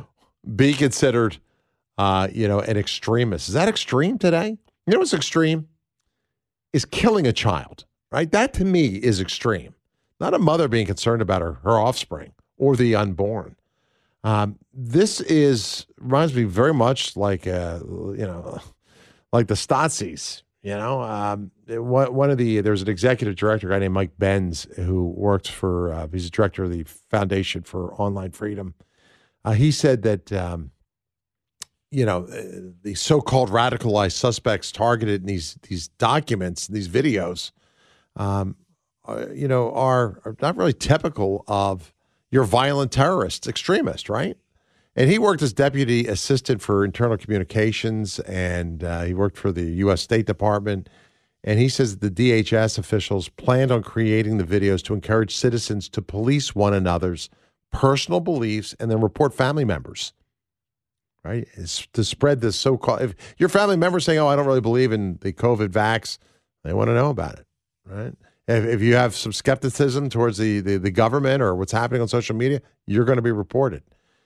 be considered, uh, you know, an extremist? Is that extreme today? You know what's extreme? Is killing a child, right? That to me is extreme. Not a mother being concerned about her, her offspring or the unborn. Um, this is reminds me very much like, uh, you know, like the Stasis. You know, um, one of the, there's an executive director, a guy named Mike Benz, who works for, uh, he's the director of the Foundation for Online Freedom. Uh, he said that, um, you know, the so-called radicalized suspects targeted in these, these documents, these videos, um, uh, you know, are, are not really typical of your violent terrorists, extremists, right? And he worked as deputy assistant for internal communications, and uh, he worked for the U S State Department. And he says that the D H S officials planned on creating the videos to encourage citizens to police one another's personal beliefs and then report family members, right? It's to spread this so-called, if your family member saying, oh, I don't really believe in the COVID vax, they want to know about it, right? If, if you have some skepticism towards the, the, the government or what's happening on social media, you're going to be reported.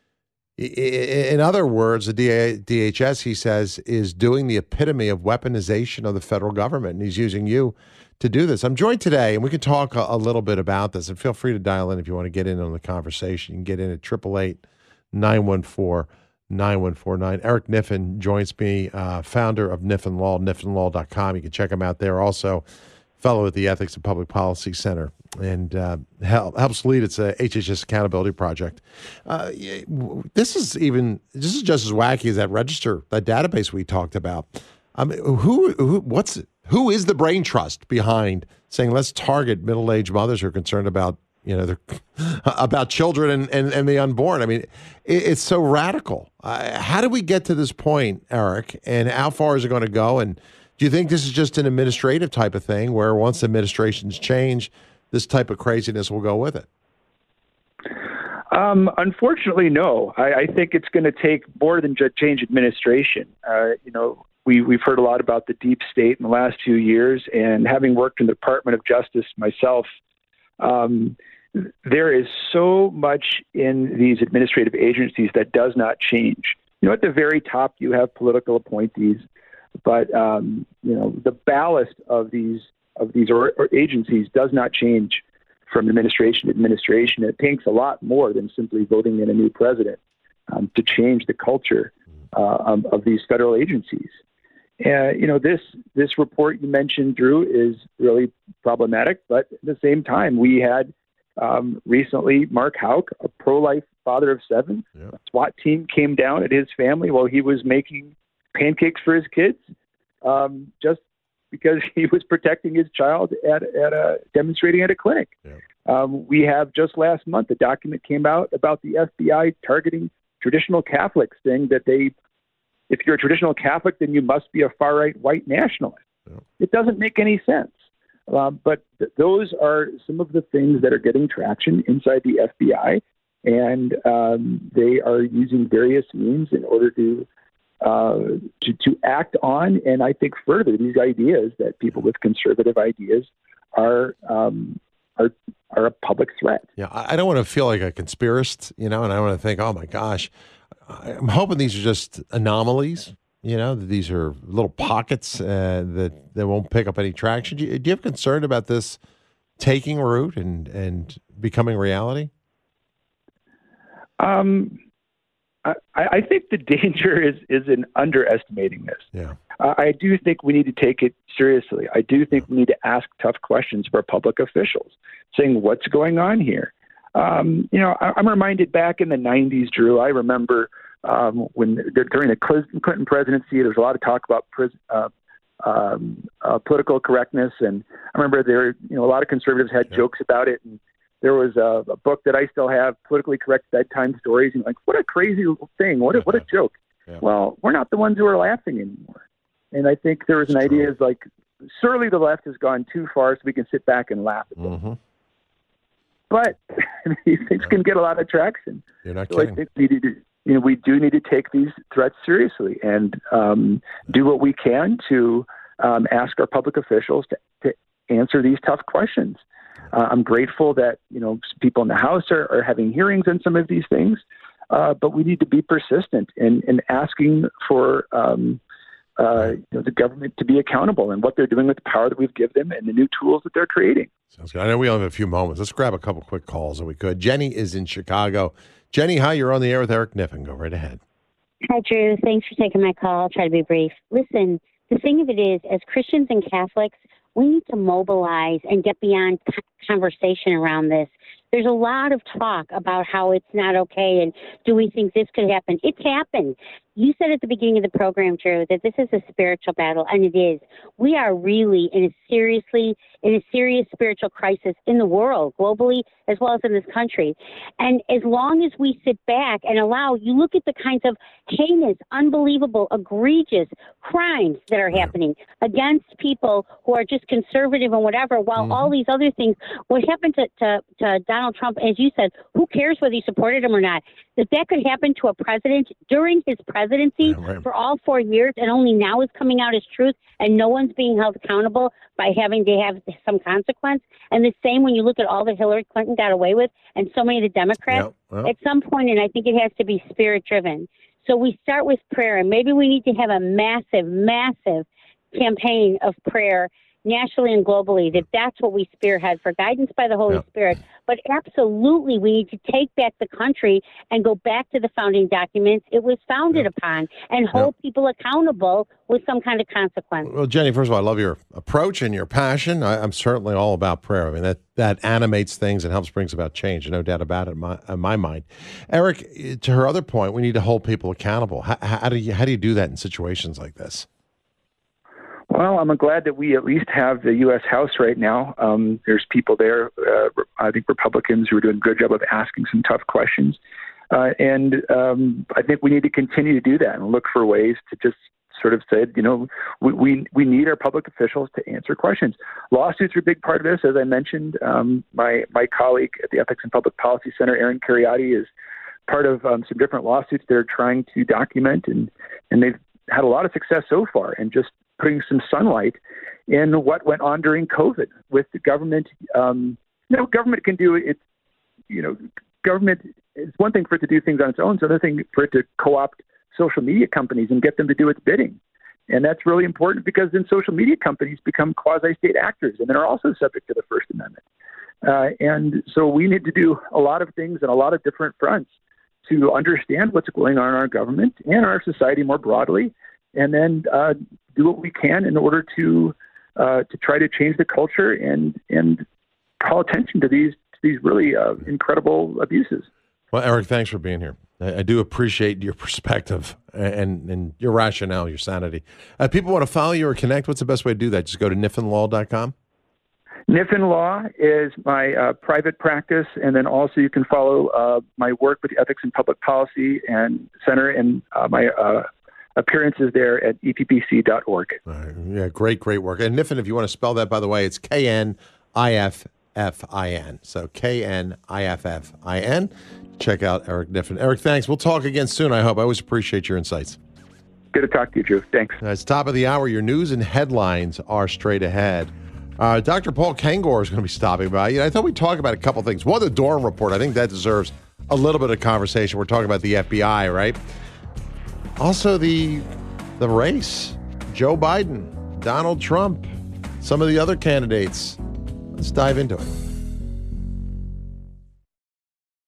In other words, the D H S, he says, is doing the epitome of weaponization of the federal government, and he's using you to do this. I'm joined today, and we can talk a, a little bit about this, and feel free to dial in if you want to get in on the conversation. You can get in at eight eight eight, nine one four, nine one four nine. Eric Kniffen joins me, uh, founder of Kniffen Law, kniffen law dot com. You can check him out there. Also, fellow at the Ethics and Public Policy Center, and uh, help, helps lead its uh, H H S accountability project. Uh, this is even this is just as wacky as that register, that database we talked about. I mean, who, who, what's who is the brain trust behind saying let's target middle-aged mothers who are concerned about you know their, about children and, and, and the unborn? I mean, it, it's so radical. Uh, how did we get to this point, Eric? And how far is it going to go? And do you think this is just an administrative type of thing where once administrations change, this type of craziness will go with it? Um, unfortunately, no. I, I think it's going to take more than just change administration. Uh, you know, we, we've heard a lot about the deep state in the last few years, and having worked in the Department of Justice myself, um, there is so much in these administrative agencies that does not change. You know, at the very top, you have political appointees, but um, you know, the ballast of these of these or, or agencies does not change from administration to administration. It takes a lot more than simply voting in a new president um, to change the culture uh, um, of these federal agencies. Uh, you know, this this report you mentioned, Drew, is really problematic. But at the same time, we had um, recently Mark Houck, a pro-life father of seven. Yeah. A SWAT team came down at his family while he was making pancakes for his kids, um, just because he was protecting his child at at a demonstrating at a clinic. Yeah. Um, we have just last month a document came out about the F B I targeting traditional Catholics, saying that they. If you're a traditional Catholic, then you must be a far-right white nationalist. Yeah. It doesn't make any sense. Um, but th- those are some of the things that are getting traction inside the F B I, and um, they are using various means in order to, uh, to to act on and I think further these ideas that people with conservative ideas are um, are are a public threat. Yeah, I don't want to feel like a conspiracist, you know, and I want to think, oh my gosh. I'm hoping these are just anomalies, you know, that these are little pockets uh, that, that won't pick up any traction. Do you, do you have concern about this taking root and, and becoming reality? Um, I, I think the danger is, is in underestimating this. Yeah. Uh, I do think we need to take it seriously. I do think we need to ask tough questions of our public officials, saying what's going on here. Um, you know, I, I'm reminded back in the nineties, Drew, I remember um, when during the Clinton presidency, there was a lot of talk about pres- uh, um, uh, political correctness. And I remember there, you know, a lot of conservatives had yeah. jokes about it. And there was a, a book that I still have, Politically Correct Bedtime Stories. And like, what a crazy thing. What a, what a joke. Yeah. Well, we're not the ones who are laughing anymore. And I think there was an idea is like, surely the left has gone too far so we can sit back and laugh at them. Mm-hmm. But these things can get a lot of traction. You're not so kidding. I think we need to, you know, we do need to take these threats seriously and um, do what we can to um, ask our public officials to, to answer these tough questions. Uh, I'm grateful that, you know, people in the House are, are having hearings on some of these things, uh, but we need to be persistent in, in asking for um, uh, you know, the government to be accountable and what they're doing with the power that we've given them and the new tools that they're creating. Sounds good. I know we only have a few moments. Let's grab a couple quick calls if we could. Jenny is in Chicago. Jenny, hi, you're on the air with Eric Niffen. Go right ahead. Hi, Drew. Thanks for taking my call. I'll try to be brief. Listen, the thing of it is, as Christians and Catholics, we need to mobilize and get beyond conversation around this. There's a lot of talk about how it's not okay and do we think this could happen? It's happened. You said at the beginning of the program, Drew, that this is a spiritual battle, and it is. We are really in a seriously, in a serious spiritual crisis in the world, globally, as well as in this country. And as long as we sit back and allow, you look at the kinds of heinous, unbelievable, egregious crimes that are happening against people who are just conservative and whatever, while mm-hmm. all these other things, what happened to, to, to Donald Trump, as you said, who cares whether he supported him or not? That that could happen to a president during his presidency yeah, right. for all four years and only now is coming out as truth and no one's being held accountable by having to have some consequence. And the same when you look at all that Hillary Clinton got away with and so many of the Democrats, yeah, well. At some point, and I think it has to be spirit driven. So we start with prayer, and maybe we need to have a massive, massive campaign of prayer nationally and globally, that that's what we spearhead for guidance by the Holy yeah. Spirit. But absolutely, we need to take back the country and go back to the founding documents it was founded yeah. upon and hold yeah. people accountable with some kind of consequence. Well, Jenny, first of all, I love your approach and your passion. I, I'm certainly all about prayer. I mean, that, that animates things and helps brings about change. No doubt about it in my, in my mind. Eric, to her other point, we need to hold people accountable. How, how do you, how do you do that in situations like this? Well, I'm glad that we at least have the U S House right now. Um, there's people there, uh, I think Republicans, who are doing a good job of asking some tough questions. Uh, and um, I think we need to continue to do that and look for ways to just sort of say, you know, we, we, we need our public officials to answer questions. Lawsuits are a big part of this. As I mentioned, um, my, my colleague at the Ethics and Public Policy Center, Aaron Kheriaty, is part of um, some different lawsuits they're trying to document, and, and they've had a lot of success so far, and just putting some sunlight in what went on during COVID with the government. Um, you know, government can do its you know, government, it's one thing for it to do things on its own. It's another thing for it to co-opt social media companies and get them to do its bidding. And that's really important because then social media companies become quasi-state actors and they're also subject to the First Amendment. Uh, and so we need to do a lot of things on a lot of different fronts to understand what's going on in our government and our society more broadly, and then uh, do what we can in order to uh, to try to change the culture and and call attention to these to these really uh, incredible abuses. Well, Eric, thanks for being here. I, I do appreciate your perspective and, and your rationale, your sanity. Uh, people want to follow you or connect. What's the best way to do that? Just go to niffin law dot com. Niffin Law is my uh, private practice, and then also you can follow uh, my work with the Ethics and Public Policy and Center and uh, my uh, appearances there at E P P C dot org. Right. Yeah, great, great work. And Niffin, if you want to spell that, by the way, it's K N I F F I N. So K N I F F I N. Check out Eric Niffin. Eric, thanks. We'll talk again soon, I hope. I always appreciate your insights. Good to talk to you, Drew. Thanks. Uh, it's top of the hour. Your news and headlines are straight ahead. Uh, Doctor Paul Kengor is going to be stopping by. You know, I thought we'd talk about a couple things. One, the Durham report. I think that deserves a little bit of conversation. We're talking about the F B I, right? Also, the the race. Joe Biden, Donald Trump, some of the other candidates. Let's dive into it.